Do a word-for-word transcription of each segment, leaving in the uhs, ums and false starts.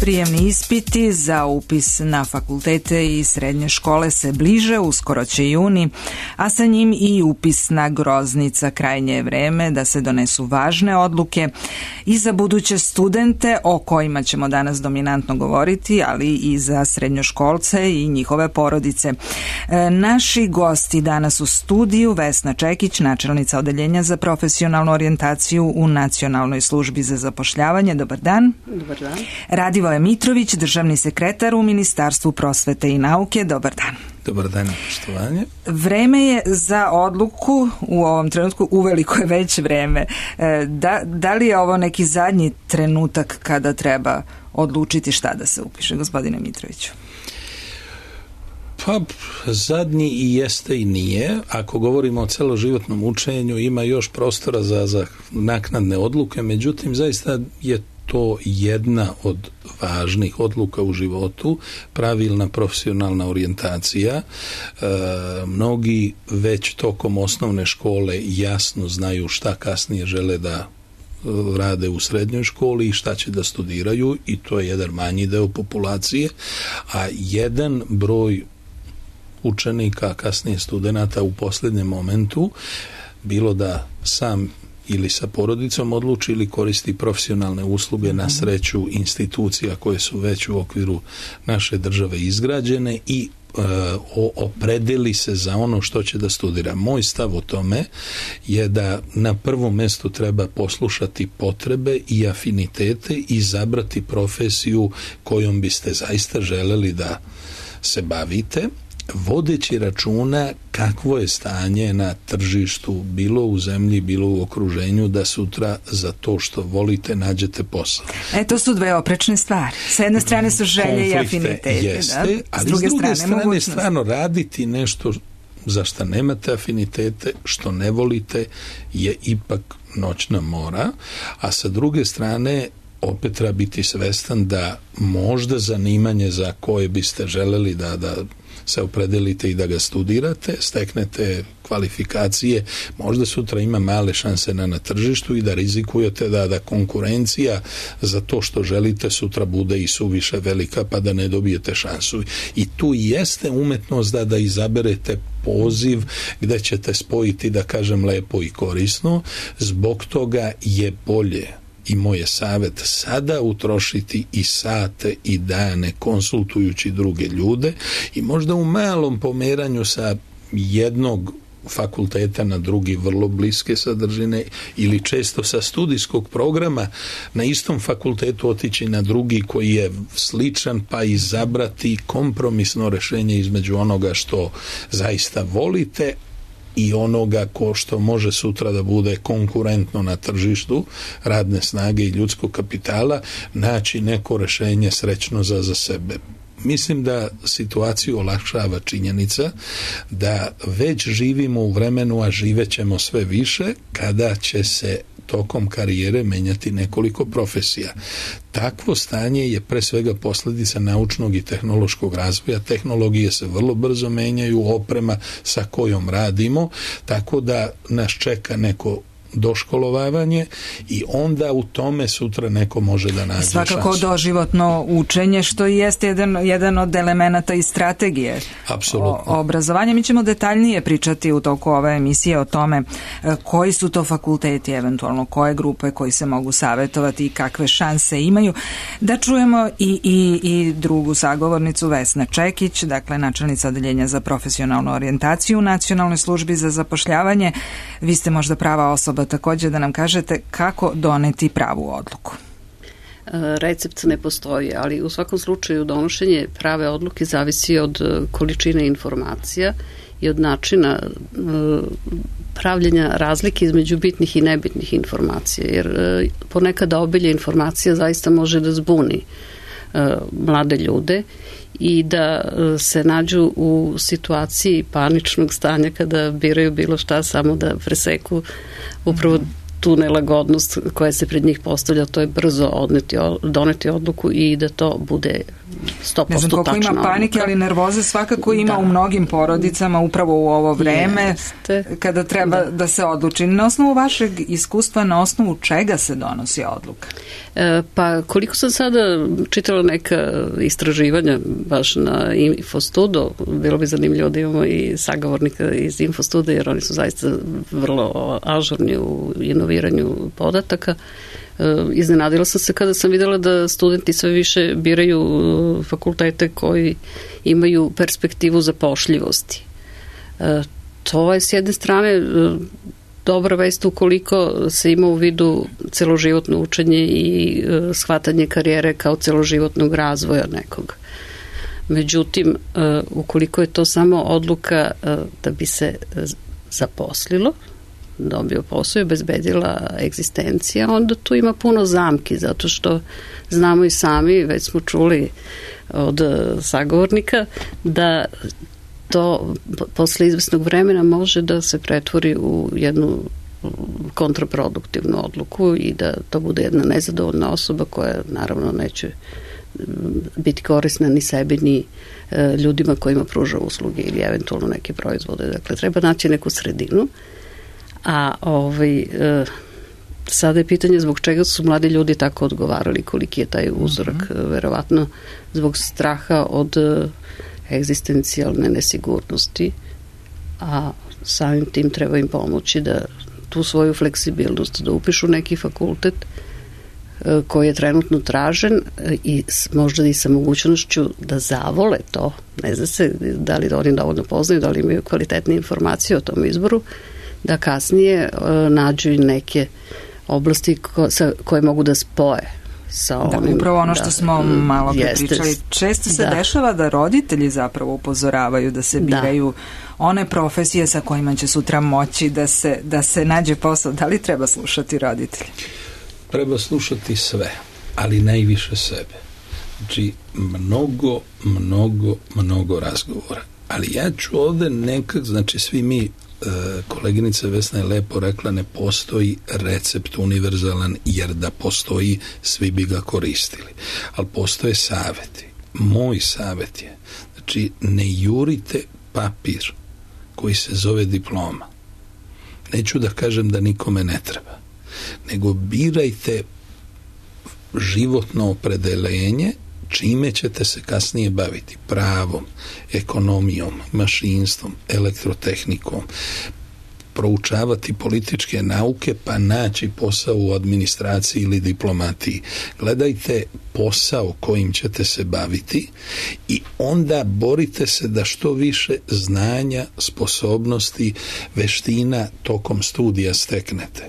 Prijemni ispiti za upis na fakultete i srednje škole se bliže, uskoro će juni, a sa njim i upisna groznica. Krajnje je vreme da se donesu važne odluke i za buduće studente, o kojima ćemo danas dominantno govoriti, ali i za srednjoškolce i njihove porodice. E, naši gosti danas u studiju: Vesna Čekić, načelnica Odeljenja za profesionalnu orijentaciju u Nacionalnoj službi za zapošljavanje. Dobar dan. Dobar dan. Radivoje Mitrović, državni sekretar u Ministarstvu prosvete i nauke. Dobar dan. Dobar dan, poštovanje. Vreme je za odluku u ovom trenutku, uveliko je već vreme. Da, da li je ovo neki zadnji trenutak kada treba odlučiti šta da se upiše, gospodine Mitroviću? Pa, zadnji i jeste i nije. Ako govorimo o celoživotnom učenju, ima još prostora za, za naknadne odluke, međutim, zaista je to jedna od važnih odluka u životu, pravilna profesionalna orijentacija. E, mnogi već tokom osnovne škole jasno znaju šta kasnije žele da rade u srednjoj školi i šta će da studiraju, i to je jedan manji deo populacije, a jedan broj učenika, kasnije studenata u posljednjem momentu, bilo da sam ili sa porodicom odluči ili koristi profesionalne usluge, na sreću institucija koje su već u okviru naše države izgrađene, i e, opredeli se za ono što će da studira. Moj stav o tome je da na prvom mjestu treba poslušati potrebe i afinitete i izabrati profesiju kojom biste zaista želeli da se bavite, vodeći računa kakvo je stanje na tržištu, bilo u zemlji, bilo u okruženju, da sutra za to što volite nađete posao. E, to su dve oprečne stvari. S jedne strane su želje Konflikte, i afinitete, jeste, da? Ali s druge, s druge strane, strane stvarno raditi nešto za što nemate afinitete, što ne volite, je ipak noćna mora, a sa druge strane opet treba biti svestan da možda zanimanje za koje biste želeli da, da se opredelite i da ga studirate, steknete kvalifikacije, možda sutra ima male šanse na, na tržištu i da rizikujete da, da konkurencija za to što želite sutra bude i suviše velika, pa da ne dobijete šansu. I tu jeste umetnost da, da izaberete poziv gde ćete spojiti, da kažem, lepo i korisno. Zbog toga je bolje, i moj je savjet, sada utrošiti i sate i dane konsultujući druge ljude i možda u malom pomeranju sa jednog fakulteta na drugi vrlo bliske sadržine, ili često sa studijskog programa na istom fakultetu otići na drugi koji je sličan, pa izabrati kompromisno rješenje između onoga što zaista volite i onoga ko što može sutra da bude konkurentno na tržištu radne snage i ljudskog kapitala, naći neko rješenje srećno za, za sebe. Mislim da situaciju olakšava činjenica da već živimo u vremenu, a živećemo sve više, kada će se tokom karijere menjati nekoliko profesija. Takvo stanje je pre svega posljedica naučnog i tehnološkog razvoja. Tehnologije se vrlo brzo menjaju, oprema sa kojom radimo, tako da nas čeka neko doškolovavanje i onda u tome sutra neko može da nađe svakako šansu. Doživotno učenje, što i jeste jedan, jedan od elemenata i strategije Apsolutno. O, obrazovanja. Mi ćemo detaljnije pričati u toku ove emisije o tome koji su to fakulteti, eventualno koje grupe koji se mogu savjetovati i kakve šanse imaju. Da čujemo i, i, i drugu sagovornicu, Vesna Čekić, dakle načelnica Odeljenja za profesionalnu orijentaciju u Nacionalnoj službi za zapošljavanje. Vi ste možda prava osoba također da nam kažete kako doneti pravu odluku. Recept ne postoji, ali u svakom slučaju donošenje prave odluke zavisi od količine informacija i od načina pravljenja razlike između bitnih i nebitnih informacija, jer ponekada obilje informacija zaista može da zbuni mlade ljude i da se nađu u situaciji paničnog stanja kada biraju bilo šta samo da preseku upravo tu nelagodnost koja se pred njih postavlja, to je brzo odneti, doneti odluku i da to bude sto posto tačno. Ne znam koliko ima panike, ali nervoze svakako ima da. U mnogim porodicama upravo u ovo vreme Jeste. Kada treba da. da se odluči. Na osnovu vašeg iskustva, na osnovu čega se donosi odluka? E, pa koliko sam sada čitala neka istraživanja baš na Infostudu, bilo bi zanimljivo da imamo i sagovornika iz Infostuda, jer oni su zaista vrlo ažurni u inoviranju podataka. Iznenadila sam se kada sam videla da studenti sve više biraju fakultete koji imaju perspektivu zapošljivosti. To je s jedne strane dobra vest ukoliko se ima u vidu celoživotno učenje i shvatanje karijere kao celoživotnog razvoja nekog. Međutim, ukoliko je to samo odluka da bi se zaposlilo, dobio posao i obezbedila egzistencija, onda tu ima puno zamki, zato što znamo i sami, već smo čuli od sagovornika, da to posle izvesnog vremena može da se pretvori u jednu kontraproduktivnu odluku i da to bude jedna nezadovoljna osoba koja naravno neće biti korisna ni sebi ni ljudima kojima pruža usluge ili eventualno neke proizvode. Dakle, treba naći neku sredinu. A ovaj, e, sada je pitanje zbog čega su mladi ljudi tako odgovarali, koliki je taj uzorak, mm-hmm. verovatno zbog straha od e, egzistencijalne nesigurnosti, a samim tim treba im pomoći da tu svoju fleksibilnost, da upišu neki fakultet e, koji je trenutno tražen e, i možda i sa mogućnošću da zavole to, ne zna se da li oni dovoljno poznaju, da li imaju kvalitetne informacije o tom izboru, da kasnije e, nađu i neke oblasti ko, sa, koje mogu da spoje sa onim. Da, upravo ono što da, smo malo pričali. Često se da. dešava da roditelji zapravo upozoravaju da se biraju da. one profesije sa kojima će sutra moći da se, da se nađe posao. Da li treba slušati roditelji? Treba slušati sve, ali najviše sebe. Znači, mnogo, mnogo, mnogo razgovora. Ali ja ću ovde nekak, znači svi mi, koleginica Vesna je lepo rekla, ne postoji recept univerzalan, jer da postoji svi bi ga koristili, ali postoje saveti. Moj savet je, znači, ne jurite papir koji se zove diploma. Neću da kažem da nikome ne treba, nego birajte životno opredeljenje čime ćete se kasnije baviti, pravom, ekonomijom, mašinstvom, elektrotehnikom, proučavati političke nauke pa naći posao u administraciji ili diplomatiji. Gledajte posao kojim ćete se baviti i onda borite se da što više znanja, sposobnosti, veština tokom studija steknete.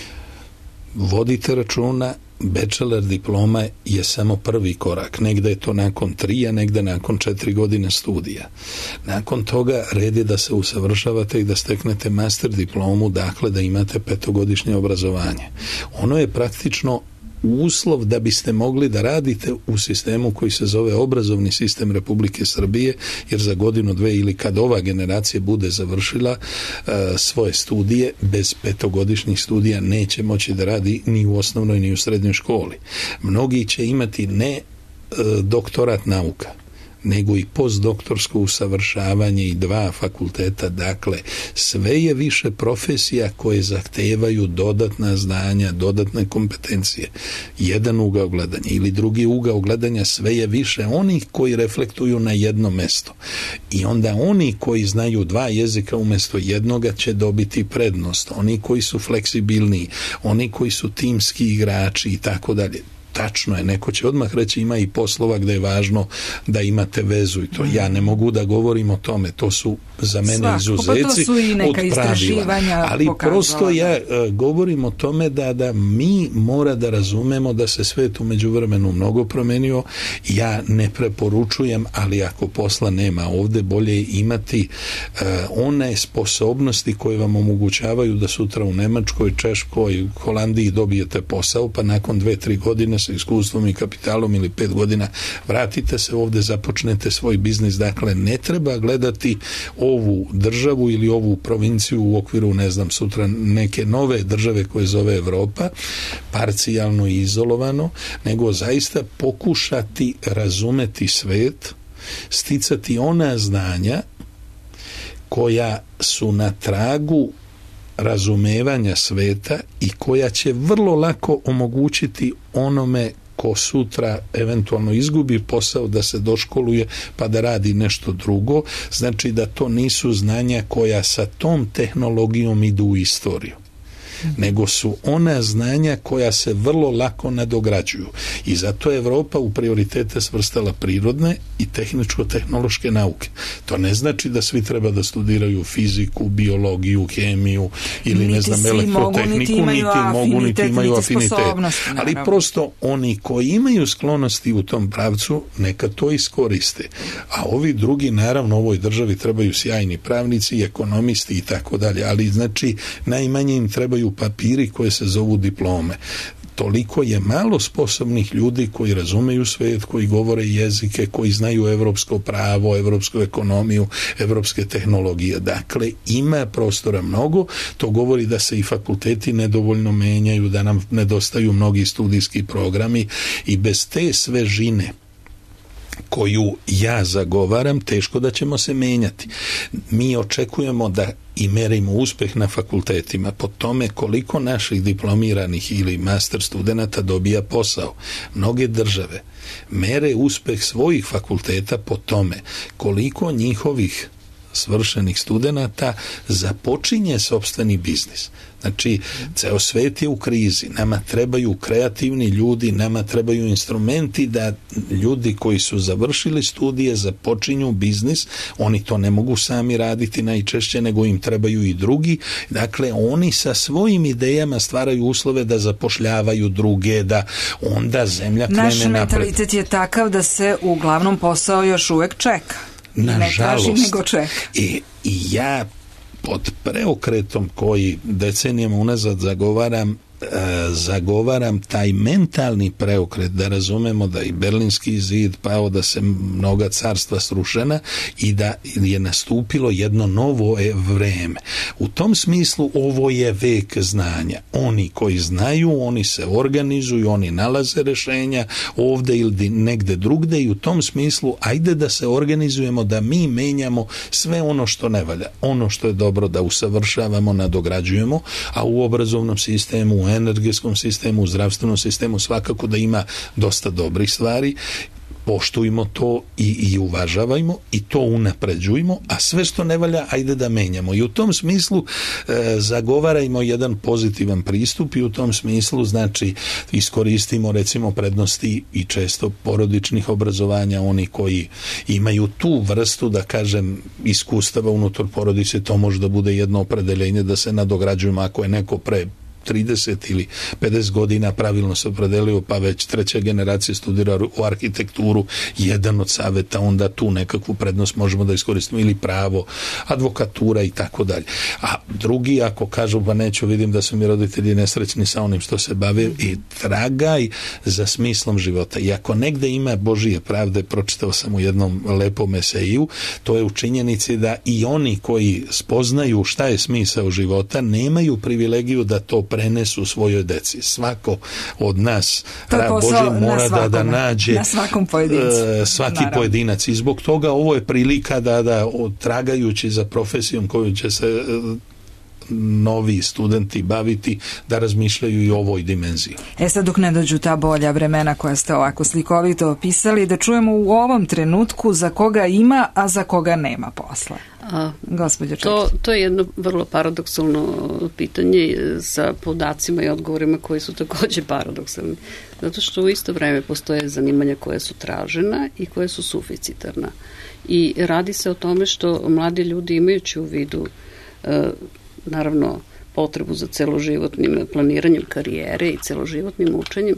Vodite računa, bachelor diploma je samo prvi korak. Negde je to nakon tri, a negde nakon četiri godine studija. Nakon toga red je da se usavršavate i da steknete master diplomu, dakle da imate petogodišnje obrazovanje. Ono je praktično uslov da biste mogli da radite u sistemu koji se zove obrazovni sistem Republike Srbije, jer za godinu, dve ili kad ova generacija bude završila uh, svoje studije, bez petogodišnjih studija neće moći da radi ni u osnovnoj ni u srednjoj školi. Mnogi će imati ne uh, doktorat nauka, nego i postdoktorsko usavršavanje i dva fakulteta. Dakle, sve je više profesija koje zahtevaju dodatna znanja, dodatne kompetencije. Jedan ugao gledanja ili drugi ugao gledanja, sve je više onih koji reflektuju na jedno mesto. I onda oni koji znaju dva jezika umjesto jednoga će dobiti prednost. Oni koji su fleksibilni, oni koji su timski igrači i tako dalje. Tačno je, neko će odmah reći ima i poslova gde je važno da imate vezu i to. Ja ne mogu da govorim o tome, to su za mene Svako, izuzeci pa od pravila. Ali prosto ja uh, govorim o tome da, da mi mora da razumemo da se svet u međuvremenu mnogo promenio. Ja ne preporučujem, ali ako posla nema ovde, bolje imati uh, one sposobnosti koje vam omogućavaju da sutra u Nemačkoj, Češkoj, Holandiji dobijete posao, pa nakon dve, tri godine sa iskustvom i kapitalom ili pet godina, vratite se ovde, započnete svoj biznis. Dakle, ne treba gledati ovu državu ili ovu provinciju u okviru, ne znam, sutra neke nove države koje zove Evropa, parcijalno i izolovano, nego zaista pokušati razumeti svet, sticati ona znanja koja su na tragu razumevanja sveta i koja će vrlo lako omogućiti onome ko sutra eventualno izgubi posao da se doškoluje pa da radi nešto drugo. Znači da to nisu znanja koja sa tom tehnologijom idu u istoriju, nego su ona znanja koja se vrlo lako nadograđuju. I zato je Evropa u prioritete svrstala prirodne i tehničko-tehnološke nauke. To ne znači da svi treba da studiraju fiziku, biologiju, hemiju ili niti ne znam elektrotehniku, niti imaju, niti mogu, niti imaju afinitet. Ali naravno. prosto oni koji imaju sklonosti u tom pravcu, neka to iskoriste. A ovi drugi, naravno, u ovoj državi trebaju sjajni pravnici, ekonomisti i tako dalje, ali znači najmanje im trebaju papiri koje se zovu diplome. Toliko je malo sposobnih ljudi koji razumeju svet, koji govore jezike, koji znaju evropsko pravo, evropsku ekonomiju, evropske tehnologije. Dakle, ima prostora mnogo. To govori da se i fakulteti nedovoljno menjaju, da nam nedostaju mnogi studijski programi i bez te svežine koju ja zagovaram, teško da ćemo se menjati. Mi očekujemo da i merimo uspeh na fakultetima po tome koliko naših diplomiranih ili master studenata dobija posao. Mnoge države mere uspeh svojih fakulteta po tome koliko njihovih svršenih studenata započinje sopstveni biznis. Znači, ceo svet je u krizi, nama trebaju kreativni ljudi, nama trebaju instrumenti da ljudi koji su završili studije započinju biznis, oni to ne mogu sami raditi najčešće, nego im trebaju i drugi, dakle oni sa svojim idejama stvaraju uslove da zapošljavaju druge, da onda zemlja krene napred. Naš mentalitet je takav da se uglavnom posao još uvek čeka. Ne traži, nego čeka. I, i ja pod preokretom koji decenijama unazad zagovaram, zagovaram taj mentalni preokret, da razumemo da i Berlinski zid pao, da se mnoga carstva srušena i da je nastupilo jedno novo vreme. U tom smislu ovo je vek znanja. Oni koji znaju, oni se organizuju, oni nalaze rešenja ovde ili negde drugde i u tom smislu ajde da se organizujemo, da mi menjamo sve ono što ne valja. Ono što je dobro da usavršavamo, nadograđujemo, a u obrazovnom sistemu, u energetskom sistemu, u zdravstvenom sistemu svakako da ima dosta dobrih stvari. Poštujmo to i, i uvažavajmo i to unapređujmo, a sve što ne valja, ajde da menjamo. I u tom smislu e, zagovarajmo jedan pozitivan pristup i u tom smislu, znači, iskoristimo recimo prednosti i često porodičnih obrazovanja, oni koji imaju tu vrstu, da kažem, iskustava unutar porodice, to može da bude jedno opredeljenje da se nadograđujemo ako je neko pre trideset ili pedeset godina pravilno se opredelio, pa već treća generacija studira u arhitekturu, jedan od saveta, onda tu nekakvu prednost možemo da iskoristimo, ili pravo, advokatura i tako dalje. A drugi, ako kažu, pa neću, vidim da su mi roditelji nesrećni sa onim što se bave, i tragaj za smislom života. I ako negde ima Božije pravde, pročitao sam u jednom lepom eseju, to je u činjenici da i oni koji spoznaju šta je smisao života, nemaju privilegiju da to prenesu svojoj deci. Svako od nas, Bože, mora da, da nađe na svakom pojedincu. Uh, svaki Naravno. pojedinac. I zbog toga ovo je prilika da, da tragajući za profesijom koju će se uh, novi studenti baviti, da razmišljaju i o ovoj dimenziji. E sad, dok ne dođu ta bolja vremena koja ste ovako slikovito opisali, da čujemo u ovom trenutku za koga ima, a za koga nema posla. A, to, to je jedno vrlo paradoksalno pitanje sa podacima i odgovorima koji su takođe paradoksalni. Zato što u isto vreme postoje zanimanja koje su tražena i koje su suficitarna. I radi se o tome što mladi ljudi, imajući u vidu naravno potrebu za celoživotnim planiranjem karijere i celoživotnim učenjem,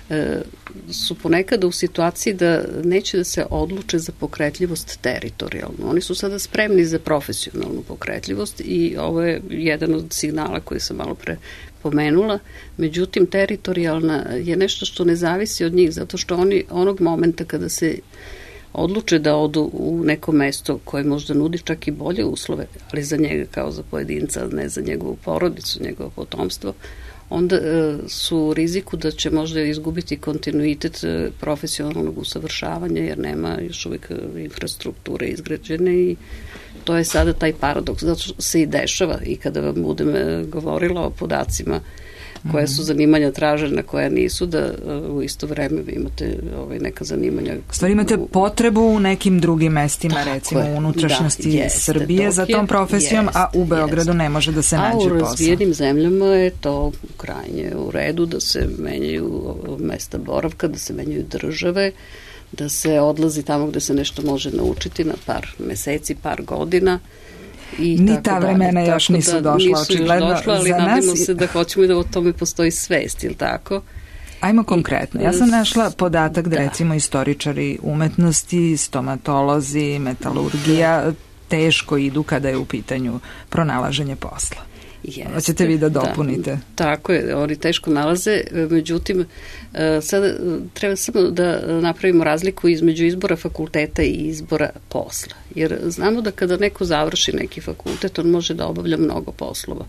su ponekada u situaciji da neće da se odluče za pokretljivost teritorijalnu. Oni su sada spremni za profesionalnu pokretljivost i ovo je jedan od signala koji sam malo pre pomenula. Međutim, teritorijalna je nešto što ne zavisi od njih, zato što oni onog momenta kada se odluče da odu u neko mesto koje možda nudi čak i bolje uslove, ali za njega kao za pojedinca, ne za njegovu porodicu, njegovo potomstvo, onda e, su u riziku da će možda izgubiti kontinuitet e, profesionalnog usavršavanja, jer nema još uvijek infrastrukture izgrađene i to je sada taj paradoks. Zato što se i dešava i kada vam budem e, govorila o podacima koja su zanimanja tražena, koja nisu, da u isto vreme vi imate ovaj, neka zanimanja. Stvari imate potrebu u nekim drugim mestima, tako recimo je, u unutrašnjosti da, jeste, Srbije za tom profesijom, jeste, a u Beogradu jeste. Ne može da se nađe posao. A u razvijenim posao. Zemljama je to krajnje u redu, da se menjaju mesta boravka, da se menjaju države, da se odlazi tamo gde se nešto može naučiti na par meseci, par godina. I Ni ta vremena dalje. Još nisu da, došla, očigledno došla, ali za nadimo nas. Se da hoćemo i da o tome postoji svest, ili tako? Ajmo konkretno. Ja sam našla podatak da, da recimo istoričari umetnosti, stomatolozi, metalurgija teško idu kada je u pitanju pronalaženje posla. Jeste, hoćete vi da dopunite? Da, tako je, oni teško nalaze, međutim, sada treba samo da napravimo razliku između izbora fakulteta i izbora posla. Jer znamo da kada neko završi neki fakultet, on može da obavlja mnogo poslova.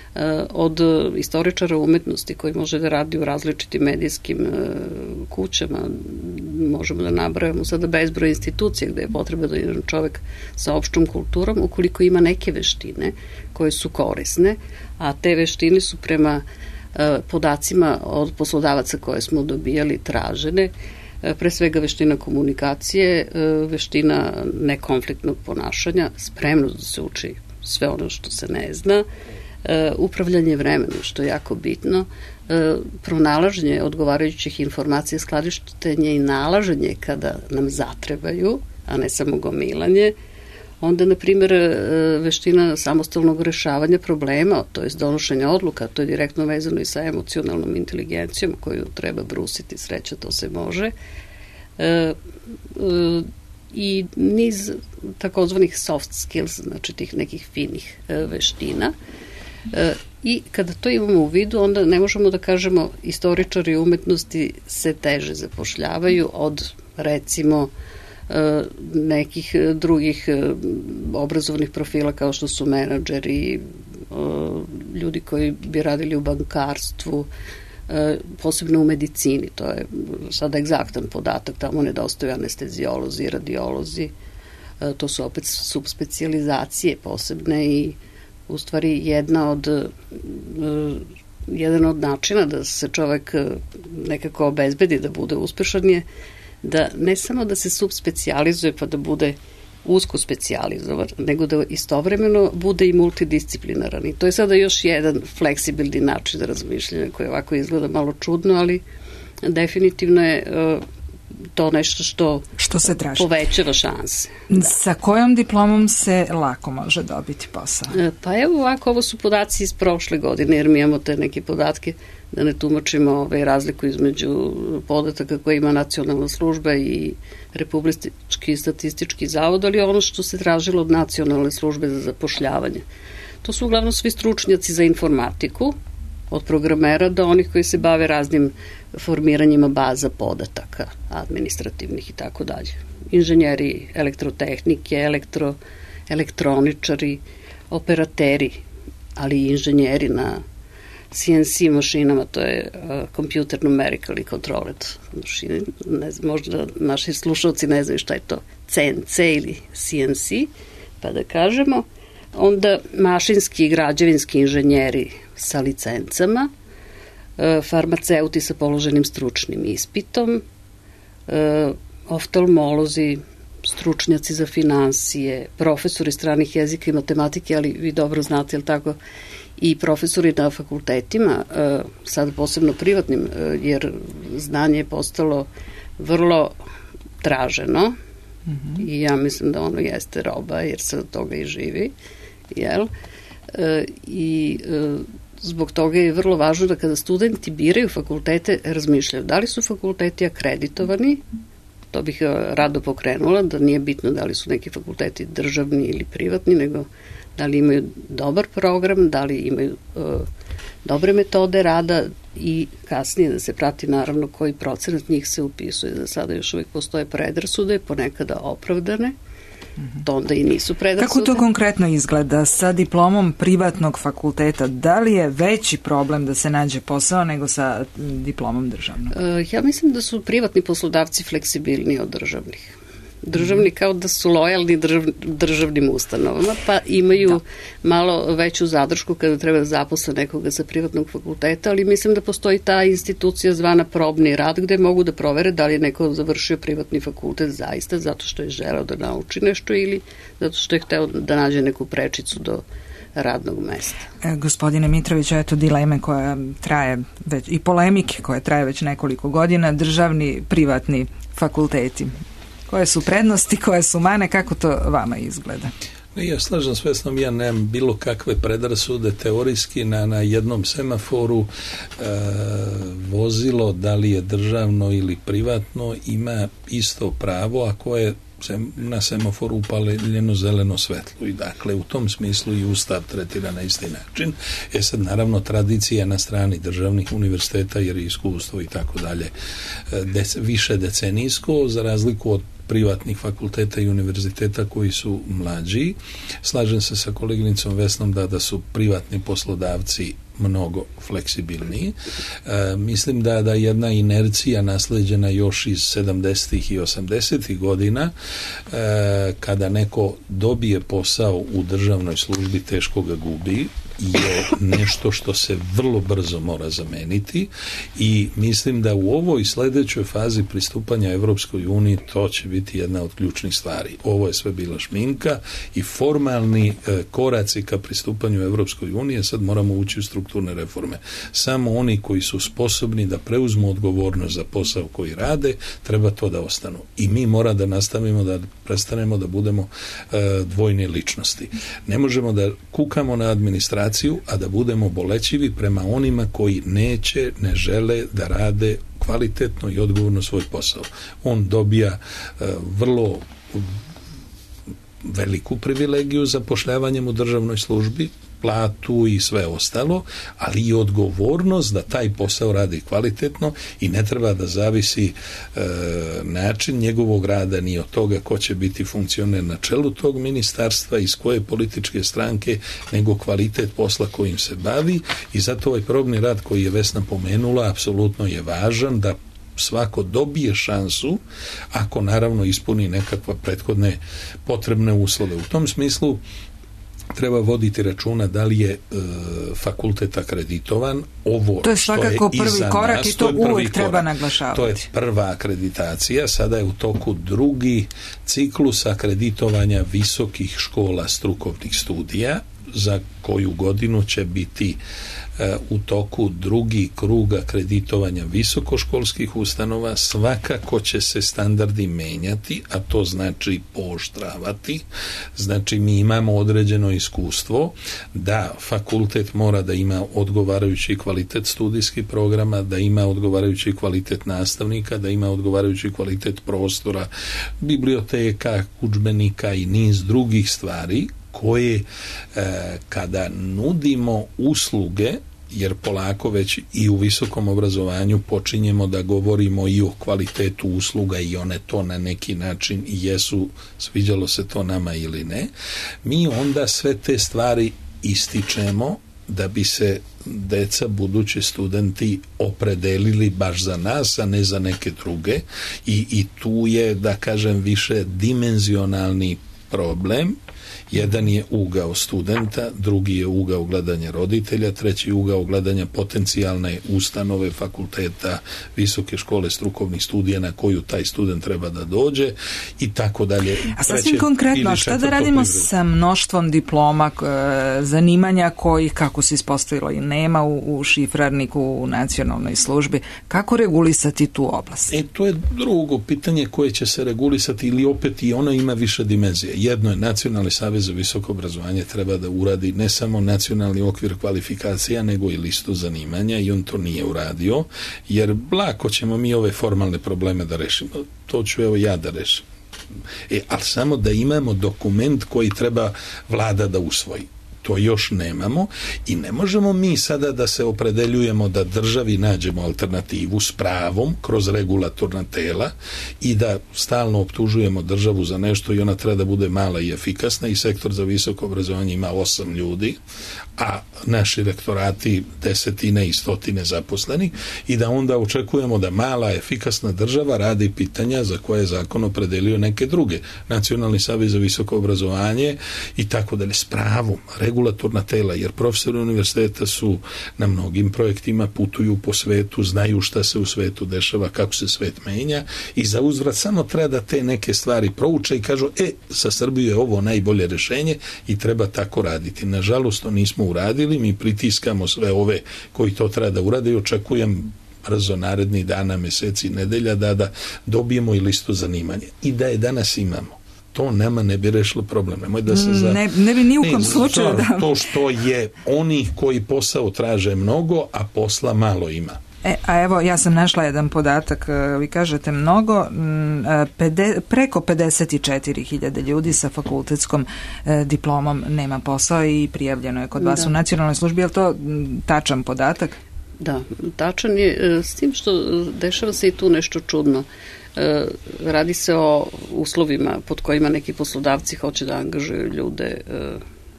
Od istoričara umetnosti koji može da radi u različitim medijskim kućama, možemo da nabrajamo sada bezbroj institucija gde je potreba da jedan čovek sa opštom kulturom, ukoliko ima neke veštine koje su korisne, a te veštine su prema podacima od poslodavaca koje smo dobijali tražene, pre svega veština komunikacije, veština nekonfliktnog ponašanja, spremnost da se uči sve ono što se ne zna, upravljanje vremenom, što je jako bitno, pronalaženje odgovarajućih informacija, skladištenje i nalaženje kada nam zatrebaju, a ne samo gomilanje. Onda, na primjer, veština samostalnog rešavanja problema, to je donošenja odluka, to je direktno vezano i sa emocionalnom inteligencijom koju treba brusiti, sreća, to se može. I niz takozvanih soft skills, znači tih nekih finih veština. I kada to imamo u vidu, onda ne možemo da kažemo istoričari umetnosti se teže zapošljavaju od, recimo, nekih drugih obrazovnih profila kao što su menadžeri, ljudi koji bi radili u bankarstvu, posebno u medicini. To je sada egzaktan podatak, tamo nedostaju anestezijolozi, radiolozi, to su opet subspecializacije posebne i u stvari jedna od jedan od načina da se čovek nekako obezbedi da bude uspešan je da ne samo da se subspecijalizuje pa da bude usko specijalizovan, nego da istovremeno bude i multidisciplinaran. I to je sada još jedan fleksibilni način razmišljanja koji ovako izgleda malo čudno, ali definitivno je to nešto što, što se traži. Povećava šanse. Da. Sa kojom diplomom se lako može dobiti posao? Pa evo ovako, ovo su podaci iz prošle godine, jer mi imamo te neke podatke da ne tumačimo ovaj razliku između podataka koje ima nacionalna služba i Republički statistički zavod, ali ono što se tražilo od nacionalne službe za zapošljavanje. To su uglavnom svi stručnjaci za informatiku, od programera do onih koji se bave raznim formiranjima baza podataka, administrativnih i tako dalje. Inženjeri elektrotehnike, elektro, elektroničari, operateri, ali i inženjeri na C N C mašinama, to je uh, Computer Numerically Controlled mašine. Ne znam, možda naši slušalci ne znaju šta je to C N C ili C N C, pa da kažemo. Onda mašinski i građevinski inženjeri sa licencama, farmaceuti sa položenim stručnim ispitom, oftalmolozi, stručnjaci za finansije, profesori stranih jezika i matematike, ali vi dobro znate, jel tako, i profesori na fakultetima, sad posebno privatnim, jer znanje je postalo vrlo traženo, mm-hmm. i ja mislim da ono jeste roba, jer se od toga i živi, jel? e, i e, zbog toga je vrlo važno da kada studenti biraju fakultete razmišljaju da li su fakulteti akreditovani, to bih rado pokrenula, da nije bitno da li su neki fakulteti državni ili privatni, nego da li imaju dobar program, da li imaju e, dobre metode rada i kasnije da se prati naravno koji procenat njih se upisuje. Za sada još uvijek postoje predrasude, ponekada opravdane, to onda i nisu predrasude. Kako to konkretno izgleda sa diplomom privatnog fakulteta? Da li je veći problem da se nađe posao nego sa diplomom državnog? E, ja mislim da su privatni poslodavci fleksibilniji od državnih. Državni kao da su lojalni držav, državnim ustanovama, pa imaju da. malo veću zadršku kada treba da zaposle nekoga sa privatnog fakulteta, ali mislim da postoji ta institucija zvana probni rad gde mogu da provere da li je neko završio privatni fakultet zaista zato što je želeo da nauči nešto ili zato što je hteo da nađe neku prečicu do radnog mesta. E, gospodine Mitrović, eto dileme koja traje već, i polemike koje traje već nekoliko godina, državni, privatni fakulteti. Koje su prednosti, koje su mane, kako to vama izgleda? Ja slažem s Vesnom, ja nemam bilo kakve predrasude teorijski na, na jednom semaforu e, vozilo, da li je državno ili privatno, ima isto pravo ako je na semaforu upaljeno zeleno svetlo i dakle u tom smislu i Ustav tretira na isti način. E sad naravno tradicija na strani državnih univerziteta jer je iskustvo i tako dalje više decenijsko za razliku od privatnih fakulteta i univerziteta koji su mlađi. Slažem se sa koleginicom Vesnom da, da su privatni poslodavci mnogo fleksibilniji. E, mislim da da jedna inercija nasleđena još iz sedamdesetih i osamdesetih godina e, kada neko dobije posao u državnoj službi teško ga gubi je nešto što se vrlo brzo mora zameniti i mislim da u ovoj sledećoj fazi pristupanja Evropskoj uniji to će biti jedna od ključnih stvari. Ovo je sve bila šminka i formalni e, koraci ka pristupanju Evropskoj uniji, sad moramo ući u strukturne reforme. Samo oni koji su sposobni da preuzmu odgovornost za posao koji rade, treba to da ostanu. I mi mora da nastavimo da prestanemo da budemo e, dvojne ličnosti. Ne možemo da kukamo na administraciju a da budemo bolećivi prema onima koji neće, ne žele da rade kvalitetno i odgovorno svoj posao. On dobija uh, vrlo veliku privilegiju zapošljavanjem u državnoj službi, platu i sve ostalo, ali i odgovornost da taj posao radi kvalitetno i ne treba da zavisi e, način njegovog rada ni od toga ko će biti funkcioner na čelu tog ministarstva, iz koje političke stranke, nego kvalitet posla kojim se bavi i zato ovaj probni rad koji je Vesna pomenula apsolutno je važan da svako dobije šansu ako naravno ispuni nekakva prethodne potrebne uslove. U tom smislu treba voditi računa da li je e, fakultet akreditovan. Ovo to je svakako što je prvi korak nas, i to, to uvijek treba korak. naglašavati. To je prva akreditacija, sada je u toku drugi ciklus akreditovanja visokih škola strukovnih studija, za koju godinu će biti e, u toku drugi krug akreditovanja visokoškolskih ustanova. Svakako će se standardi menjati, a to znači pooštravati. Znači mi imamo određeno iskustvo da fakultet mora da ima odgovarajući kvalitet studijskih programa, da ima odgovarajući kvalitet nastavnika, da ima odgovarajući kvalitet prostora, biblioteka, udžbenika i niz drugih stvari koje e, kada nudimo usluge, jer polako već i u visokom obrazovanju počinjemo da govorimo i o kvalitetu usluga i one to na neki način i jesu, sviđalo se to nama ili ne, mi onda sve te stvari ističemo da bi se deca, budući studenti opredelili baš za nas, a ne za neke druge i, i tu je, da kažem, više dimenzionalni problem. Jedan je ugao studenta, drugi je ugao gledanja roditelja, treći ugao gledanja potencijalne ustanove, fakulteta, visoke škole strukovnih studija na koju taj student treba da dođe i tako dalje. A sasvim konkretno, šta da radimo sa mnoštvom diploma, zanimanja koji, kako se ispostavilo, i nema u, u šifrarniku, u nacionalnoj službi? Kako regulisati tu oblast? E, to je drugo pitanje koje će se regulisati ili opet i ono ima više dimenzije. Jedno je Nacionalni savjet savez za visoko obrazovanje treba da uradi ne samo nacionalni okvir kvalifikacija, nego i listu zanimanja, i on to nije uradio, jer lako ćemo mi ove formalne probleme da rešimo. To ću evo ja da rešim. E, ali samo da imamo dokument koji treba vlada da usvoji. To još nemamo i ne možemo mi sada da se opredeljujemo da državi nađemo alternativu s pravom kroz regulatorna tela i da stalno optužujemo državu za nešto i ona treba da bude mala i efikasna i sektor za visoko obrazovanje ima osam ljudi, a naši rektorati desetine i stotine zaposlenih i da onda očekujemo da mala efikasna država radi pitanja za koje je zakon opredelio neke druge. Nacionalni savez za visoko obrazovanje i tako dalje s pravom, regulatorna tela, jer profesori univerziteta su na mnogim projektima, putuju po svetu, znaju šta se u svetu dešava, kako se svet menja i za uzvrat samo treba da te neke stvari prouče i kažu, e, sa Srbiju je ovo najbolje rešenje i treba tako raditi. Nažalost, to nismo uradili, mi pritiskamo sve ove koji to treba da urade i očekujem brzo narednih dana, meseci, nedelja da, da dobijemo i listu zanimanja. I da je danas imamo. To nama ne bi rešilo problem. Nemoj da se za... ne, ne bi ni u kom slučaju da... To što je onih koji posao traže mnogo, a posla malo ima. E, a evo, ja sam našla jedan podatak, vi kažete mnogo, pede, preko pedeset četiri hiljade ljudi sa fakultetskom e, diplomom nema posao i prijavljeno je kod vas da. U nacionalnoj službi, je li to tačan podatak? Da, tačan je, s tim što dešava se i tu nešto čudno. E, radi se o uslovima pod kojima neki poslodavci hoće da angažuju ljude e,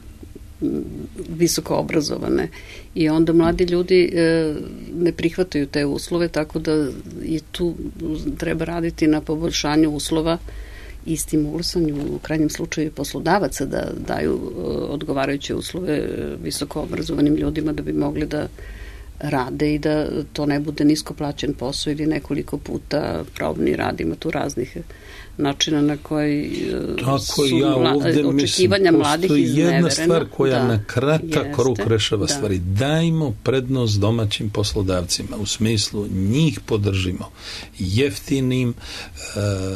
visoko obrazovane i onda mladi ljudi e, ne prihvataju te uslove, tako da i tu treba raditi na poboljšanju uslova i stimulisanju u krajnjem slučaju poslodavaca da daju e, odgovarajuće uslove visoko obrazovanim ljudima da bi mogli da rade i da to ne bude nisko plaćen posao ili nekoliko puta probni rad. Ima tu raznih načina na koji tako su ja mla, očekivanja mislim, mladih izneverena. Jedna stvar koja da, na kratak jeste, rok rešava da. stvari. Dajmo prednost domaćim poslodavcima, u smislu njih podržimo jeftinim e,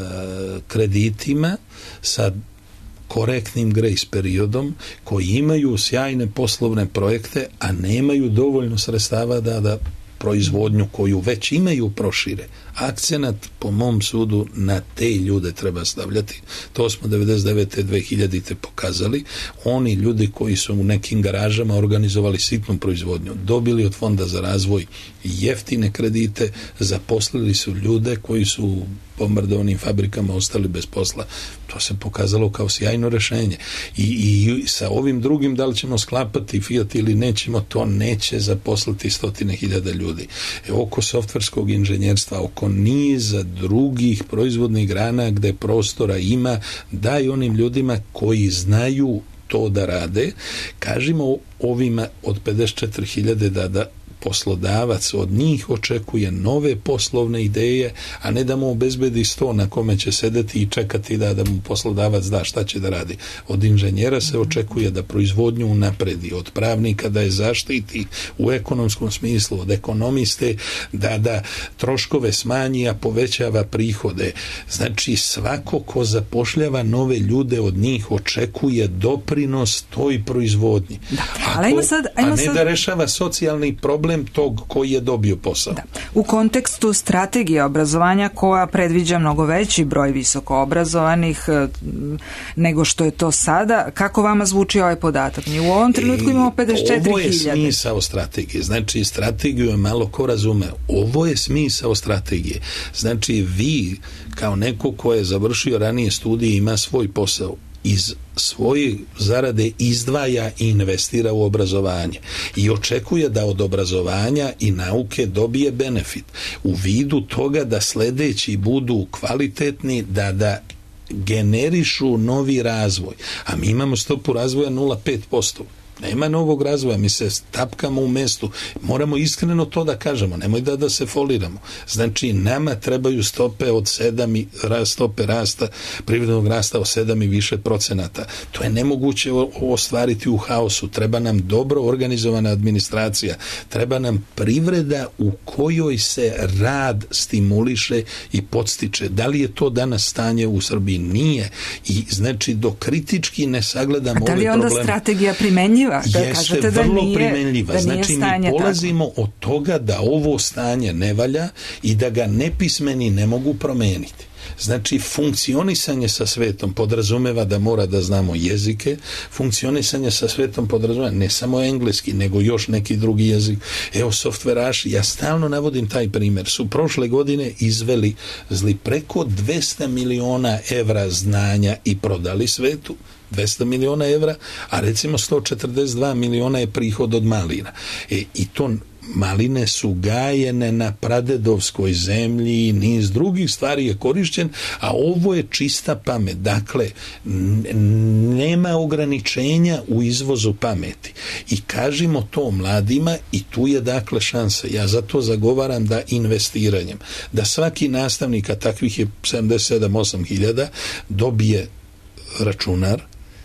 kreditima sa korektnim grace periodom, koji imaju sjajne poslovne projekte, a nemaju dovoljno sredstava da, da proizvodnju koju već imaju prošire. Akcenat, po mom sudu, na te ljude treba stavljati. To smo devedeset devete dve hiljadite pokazali. Oni ljudi koji su u nekim garažama organizovali sitnu proizvodnju, dobili od Fonda za razvoj jeftine kredite, zaposlili su ljude koji su u bombardovanim fabrikama ostali bez posla. To se pokazalo kao sjajno rešenje. I, i sa ovim drugim, da li ćemo sklapati Fiat ili nećemo, to neće zaposliti stotine hiljada ljudi. E, oko softverskog inženjerstva, oko niza drugih proizvodnih grana gde prostora ima, daj onim ljudima koji znaju to da rade. Kažimo ovima od pedeset četiri hiljade da, da poslodavac od njih očekuje nove poslovne ideje, a ne da mu obezbedi sto na kome će sedeti i čekati da, da mu poslodavac da šta će da radi. Od inženjera se očekuje da proizvodnju unapredi, od pravnika da je zaštiti u ekonomskom smislu, od ekonomiste da, da troškove smanji, a povećava prihode. Znači svako ko zapošljava nove ljude od njih očekuje doprinos toj proizvodnji. Da. Ali ajmo sad, ajmo a ne sad... da rešava socijalni problem tog koji je dobio posao. Da. U kontekstu strategije obrazovanja koja predviđa mnogo veći broj visoko obrazovanih nego što je to sada, kako vama zvuči ovaj podatak? Mi u ovom trenutku imamo pedeset četiri hiljade. Ovo je smisao strategije. Znači, strategiju je malo ko razume. Ovo je smisao strategije. Znači, vi kao neko ko je završio ranije studije ima svoj posao, iz svoje zarade izdvaja i investira u obrazovanje i očekuje da od obrazovanja i nauke dobije benefit u vidu toga da sledeći budu kvalitetni, da da generišu novi razvoj, a mi imamo stopu razvoja nula zarez pet posto. Nema novog razvoja, mi se tapkamo u mestu. Moramo iskreno to da kažemo, nemoj da da se foliramo. Znači, nama trebaju stope od sedam i stope rasta, privrednog rasta od sedam i više procenata. To je nemoguće ostvariti u haosu. Treba nam dobro organizovana administracija, treba nam privreda u kojoj se rad stimuliše i podstiče. Da li je to danas stanje u Srbiji? Nije. I znači, dok kritički ne sagledamo ove probleme... A da li je onda strategija primenjiva? Da jeste da vrlo nije, primenljiva. Da znači, mi polazimo tako od toga da ovo stanje ne valja i da ga nepismeni ne mogu promeniti. Znači, funkcionisanje sa svetom podrazumeva da mora da znamo jezike, funkcionisanje sa svetom podrazumeva ne samo engleski, nego još neki drugi jezik. Evo, softveraši, ja stalno navodim taj primjer, su prošle godine izveli zli preko dvesta miliona evra znanja i prodali svetu. dvesta miliona evra, a recimo sto četrdeset dva miliona je prihod od malina. E, i to maline su gajene na pradedovskoj zemlji i niz drugih stvari je korišćen, a ovo je čista pamet. Dakle, nema ograničenja u izvozu pameti. I kažimo to mladima i tu je dakle šansa. Ja zato zagovaram da investiranjem, da svaki nastavnik, a takvih je sedamdeset sedam osam hiljada, dobije računar,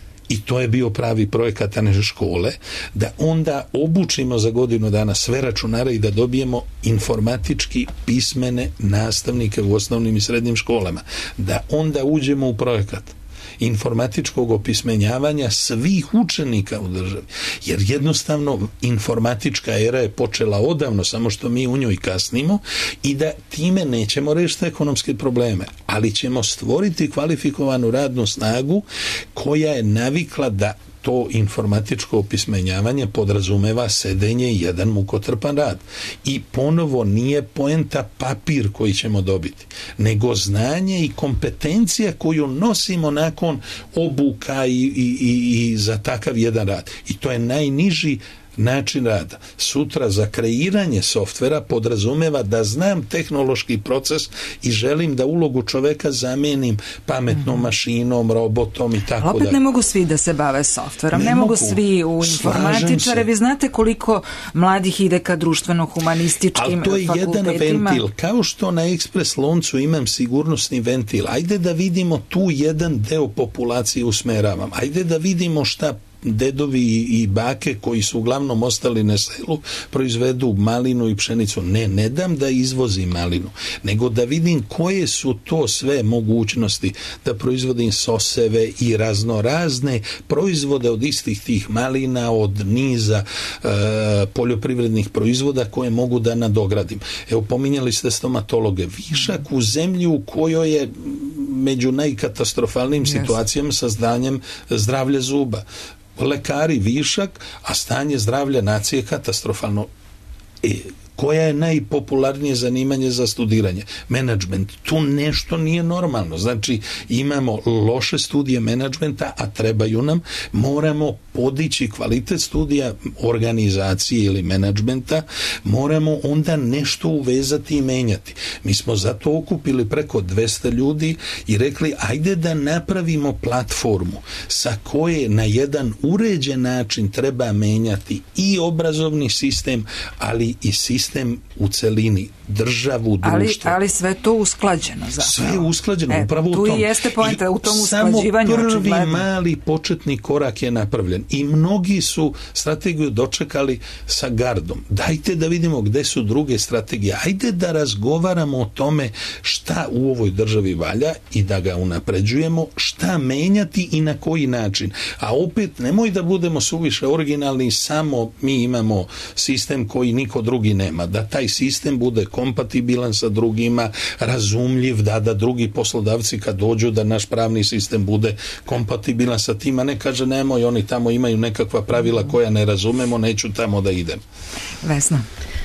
i to je bio pravi projekat naše škole, da onda obučimo za godinu dana sve računare i da dobijemo informatički pismene nastavnike u osnovnim i srednjim školama. Da onda uđemo u projekat informatičkog opismenjavanja svih učenika u državi. Jer jednostavno informatička era je počela odavno, samo što mi u njoj kasnimo i da time nećemo rešiti ekonomske probleme, ali ćemo stvoriti kvalifikovanu radnu snagu koja je navikla da to informatičko opismenjavanje podrazumeva sedenje i jedan mukotrpan rad. I ponovo nije poenta papir koji ćemo dobiti, nego znanje i kompetencija koju nosimo nakon obuka i, i, i, i za takav jedan rad. I to je najniži način rada. Sutra za kreiranje softvera podrazumeva da znam tehnološki proces i želim da ulogu čoveka zamenim pametnom mm-hmm. mašinom, robotom i tako opet da. Ne mogu svi da se bave softverom, ne, ne mogu, mogu svi u informatičare. Vi znate koliko mladih ide ka društveno-humanističkim fakultetima? Ali to je jedan ventil. Kao što na ekspres loncu imam sigurnosni ventil, ajde da vidimo tu jedan deo populacije usmeravam. Ajde da vidimo šta dedovi i bake koji su uglavnom ostali na selu proizvedu malinu i pšenicu. Ne, ne dam da izvozim malinu, nego da vidim koje su to sve mogućnosti da proizvodim soseve i raznorazne proizvode od istih tih malina, od niza e, poljoprivrednih proizvoda koje mogu da nadogradim. Evo, pominjali ste stomatologe. Višak u zemlji u kojoj je među najkatastrofalnijim yes. situacijama sa zdanjem zdravlja zuba. Lekari višak, a stanje zdravlja nacije katastrofalno. E, koja je najpopularnije zanimanje za studiranje? Menadžment. Tu nešto nije normalno. Znači, imamo loše studije menadžmenta, a trebaju nam. Moramo podići kvalitet studija organizacije ili menadžmenta. Moramo onda nešto uvezati i menjati. Mi smo zato okupili preko dvesta ljudi i rekli, ajde da napravimo platformu sa koje na jedan uređen način treba menjati i obrazovni sistem, ali i sistem u celini, državu, društvo. Ali, ali sve to usklađeno zapravo. Sve je usklađeno, e, upravo u tom. Tu i jeste poenta, u tom usklađivanju. Samo prvi očigledno. mali početni korak je napravljen i mnogi su strategiju dočekali sa gardom. Dajte da vidimo gde su druge strategije. Ajde da razgovaramo o tome šta u ovoj državi valja i da ga unapređujemo, šta menjati i na koji način. A opet, nemoj da budemo suviše originalni, samo mi imamo sistem koji niko drugi nema. Da taj sistem bude kompatibilan sa drugima, razumljiv, da da drugi poslodavci kad dođu da naš pravni sistem bude kompatibilan sa tim, a ne kaže nemoj, oni tamo imaju nekakva pravila koja ne razumemo, neću tamo da idem. Vesna.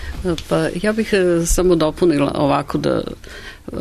Pa ja bih samo dopunila ovako da e,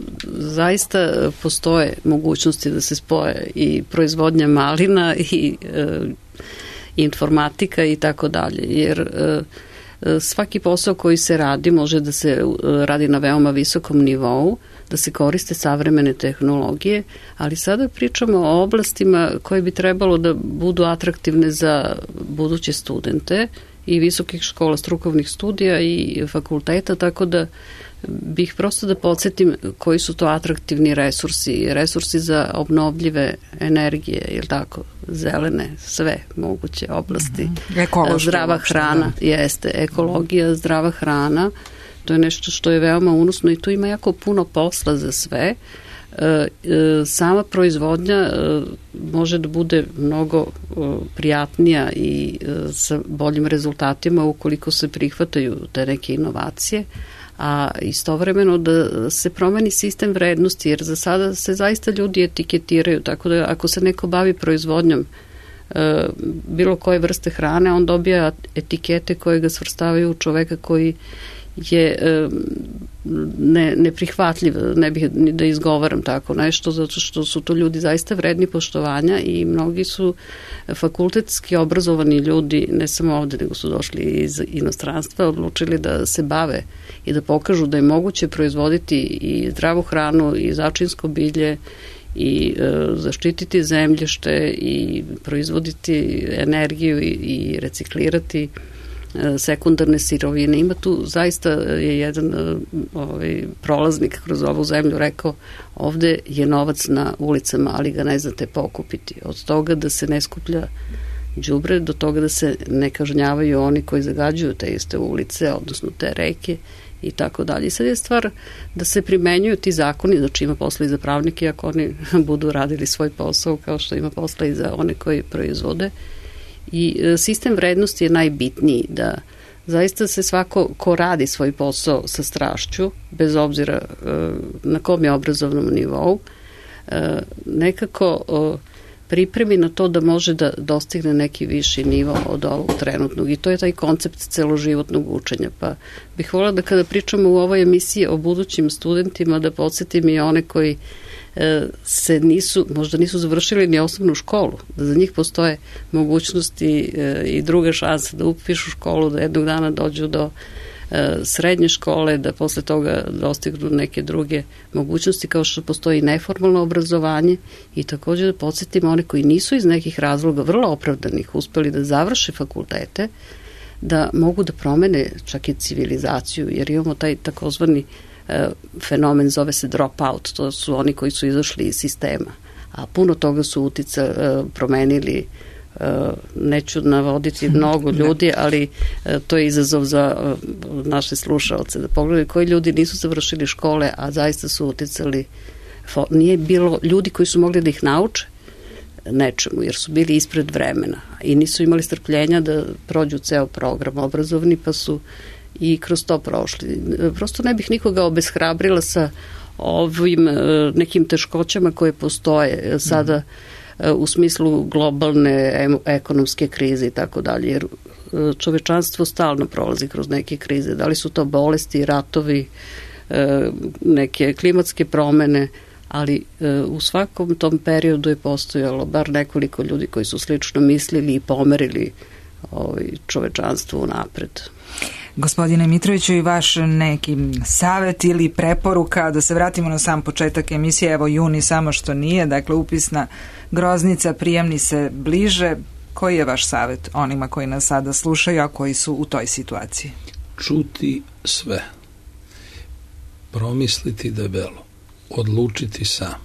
zaista postoje mogućnosti da se spoje i proizvodnja malina i e, informatika i tako dalje, jer e, svaki posao koji se radi može da se radi na veoma visokom nivou, da se koriste savremene tehnologije, ali sada pričamo o oblastima koje bi trebalo da budu atraktivne za buduće studente i visokih škola strukovnih studija i fakulteta, tako da bih prosto da podsjetim koji su to atraktivni resursi, resursi za obnovljive energije, ili tako, zelene, sve moguće oblasti. Mm-hmm. Zdrava hrana, da. Jeste, ekologija, zdrava hrana, to je nešto što je veoma unosno i tu ima jako puno posla za sve. E, e, sama proizvodnja e, može da bude mnogo e, prijatnija i e, sa boljim rezultatima ukoliko se prihvataju te neke inovacije, a istovremeno da se promeni sistem vrednosti, jer za sada se zaista ljudi etiketiraju, tako da ako se neko bavi proizvodnjom e, bilo koje vrste hrane, on dobija etikete koje ga svrstavaju u čoveka koji je e, ne, neprihvatljiv, ne bih ni da izgovaram tako nešto, zato što su to ljudi zaista vredni poštovanja i mnogi su fakultetski obrazovani ljudi, ne samo ovde, nego su došli iz inostranstva, odlučili da se bave i da pokažu da je moguće proizvoditi i zdravu hranu i začinsko bilje i e, zaštititi zemljište i proizvoditi energiju i, i reciklirati sekundarne sirovine. Ima tu zaista je jedan ovaj, prolaznik kroz ovu zemlju rekao, ovde je novac na ulicama, ali ga ne znate pokupiti. Od toga da se ne skuplja đubre do toga da se ne kažnjavaju oni koji zagađuju te iste ulice, odnosno te reke i tako dalje. I sad je stvar da se primenjuju ti zakoni, znači ima posla i za pravnike ako oni budu radili svoj posao, kao što ima posla i za one koji proizvode. I sistem vrednosti je najbitniji, da zaista se svako ko radi svoj posao sa strašću, bez obzira na kom je obrazovnom nivou, nekako pripremi na to da može da dostigne neki viši nivo od ovog trenutnog. I to je taj koncept celoživotnog učenja. Pa bih voljela da kada pričamo u ovoj emisiji o budućim studentima, da podsjetim i one koji se nisu, možda nisu završili ni osnovnu školu, da za njih postoje mogućnosti i druga šansa da upišu školu, da jednog dana dođu do srednje škole, da posle toga dostignu neke druge mogućnosti, kao što postoji neformalno obrazovanje i također da podsjetimo one koji nisu iz nekih razloga vrlo opravdanih uspeli da završe fakultete, da mogu da promene čak i civilizaciju, jer imamo taj takozvani fenomen, zove se drop out, to su oni koji su izašli iz sistema, a puno toga su utica promenili. Neću navoditi mnogo ljudi, ali to je izazov za naše slušaoce, da pogledaju koji ljudi nisu završili škole, a zaista su uticali, nije bilo ljudi koji su mogli da ih nauče nečemu, jer su bili ispred vremena i nisu imali strpljenja da prođu ceo program obrazovni, pa su i kroz to prošli. Prosto ne bih nikoga obeshrabrila sa ovim nekim teškoćama koje postoje sada u smislu globalne ekonomske krize i tako dalje, jer čovečanstvo stalno prolazi kroz neke krize, da li su to bolesti, ratovi, neke klimatske promene, ali u svakom tom periodu je postojalo bar nekoliko ljudi koji su slično mislili i pomerili ovaj čovečanstvo napred. Gospodine Mitroviću, i vaš neki savet ili preporuka, da se vratimo na sam početak emisije, evo juni samo što nije, dakle upisna groznica, prijemni se bliže, koji je vaš savet onima koji nas sada slušaju, a koji su u toj situaciji? Čuti sve, promisliti debelo, odlučiti sam.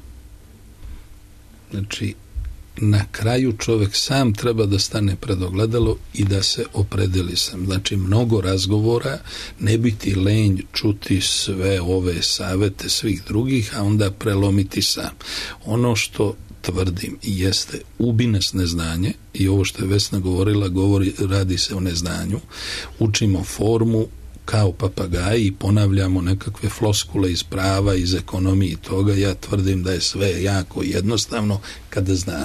Znači, na kraju čovjek sam treba da stane pred ogledalo i da se opredeli sam. Znači, mnogo razgovora, ne biti lenj čuti sve ove savete svih drugih, a onda prelomiti sam. Ono što tvrdim jeste, ubi nas neznanje, i ovo što je Vesna govorila, govori, radi se o neznanju, učimo formu kao papagaji i ponavljamo nekakve floskule iz prava, iz ekonomije i toga. Ja tvrdim da je sve jako jednostavno kada znate.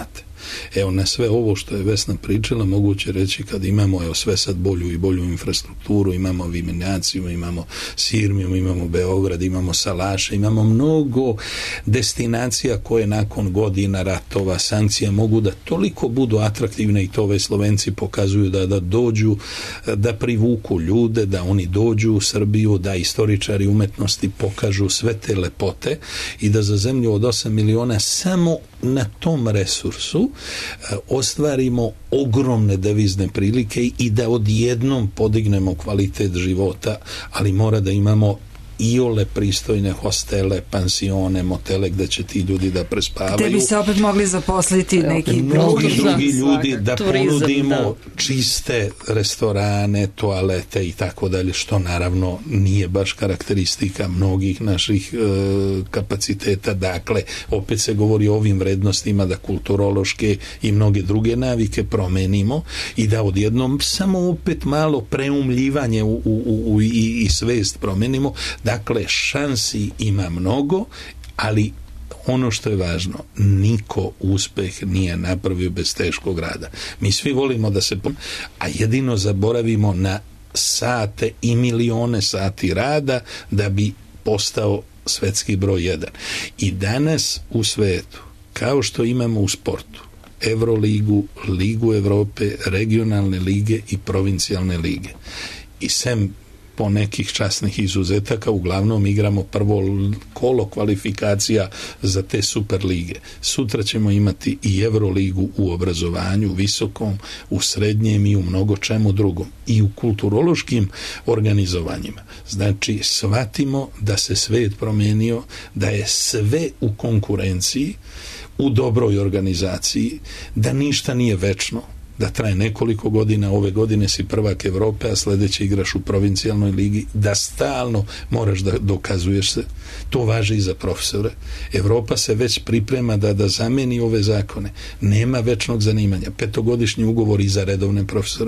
Evo, na sve ovo što je Vesna pričala, moguće reći kad imamo evo, sve sad bolju i bolju infrastrukturu, imamo Vimenjaciju, imamo Sirmiju, imamo Beograd, imamo Salaše, imamo mnogo destinacija koje nakon godina ratova, sankcija mogu da toliko budu atraktivne i to ove Slovenci pokazuju da, da dođu, da privuku ljude, da oni dođu u Srbiju, da istoričari umetnosti pokažu sve te lepote i da za zemlju od osam miliona samo na tom resursu e, ostvarimo ogromne devizne prilike i da odjednom podignemo kvalitet života, ali mora da imamo iole pristojne hostele, pansione, motele gde će ti ljudi da prespavaju. Gde bi se opet mogli zaposliti neki mnogi drugi ljudi, da turizam, ponudimo da. čiste restorane, toalete i tako dalje, što naravno nije baš karakteristika mnogih naših e, kapaciteta. Dakle, opet se govori o ovim vrednostima da kulturološke i mnoge druge navike promenimo i da odjednom samo opet malo preumljivanje u, u, u, u, i, i svest promenimo. Dakle, šansi ima mnogo, ali ono što je važno, niko uspeh nije napravio bez teškog rada. Mi svi volimo da se, a jedino zaboravimo na sate i milione sati rada da bi postao svetski broj jedan. I danas u svetu, kao što imamo u sportu, Evroligu, Ligu Evrope, regionalne lige i provincijalne lige. I sem po nekih časnih izuzetaka uglavnom igramo prvo kolo kvalifikacija za te super lige. Sutra ćemo imati i Evroligu u obrazovanju, visokom, u srednjem i u mnogo čemu drugom. I u kulturološkim organizovanjima. Znači, shvatimo da se svet promenio, da je sve u konkurenciji, u dobroj organizaciji, da ništa nije večno, da traje nekoliko godina, ove godine si prvak Evrope, a sledeće igraš u provincijalnoj ligi, da stalno moraš da dokazuješ se. To važi i za profesore. Evropa se već priprema da, da zameni ove zakone. Nema večnog zanimanja. Petogodišnji ugovor i za redovne profesore.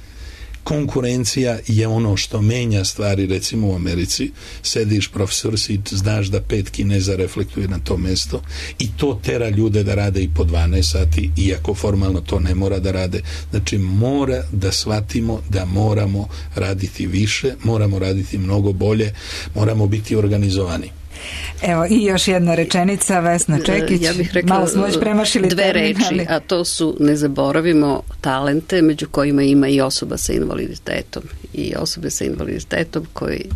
Konkurencija je ono što menja stvari, recimo u Americi, sediš profesor si, znaš da pet Kineza reflektuje na to mesto i to tera ljude da rade i po dvanaest sati, iako formalno to ne mora da rade. Znači, mora da shvatimo da moramo raditi više, moramo raditi mnogo bolje, moramo biti organizovani. Evo i još jedna rečenica, Vesna Čekić. Ja bih rekla, malo smo već premašili dve termin, reči, ali... a to su ne zaboravimo talente, među kojima ima i osoba sa invaliditetom i osobe sa invaliditetom koji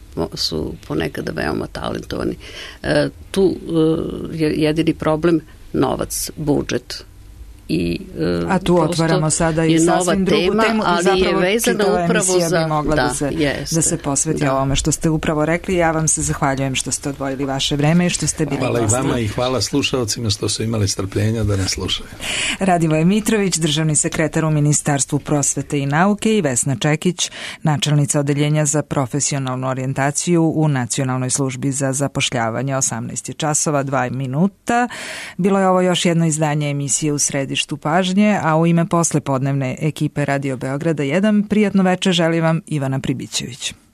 su ponekada veoma talentovani. E, tu je jedini problem novac, budžet. I, a tu otvaramo sada i sasvim drugu tema, temu, ali zapravo je vezana upravo za bi mogla da, da, se, jeste, da se posveti da. ovome što ste upravo rekli. Ja vam se zahvaljujem što ste odvojili vaše vreme i što ste bili hvala gosti. I vama i hvala slušalcima što su imali strpljenja da nas slušaju. Radivoje Mitrović, državni sekretar u Ministarstvu prosvete i nauke, i Vesna Čekić, načelnica odeljenja za profesionalnu orijentaciju u Nacionalnoj službi za zapošljavanje. Osamnaest časova, dva minuta. Bilo je ovo još jedno izdanje emisije U središtu pažnje, a u ime poslepodnevne ekipe Radio Beograda jedan prijatno večer želi vam Ivana Pribićević.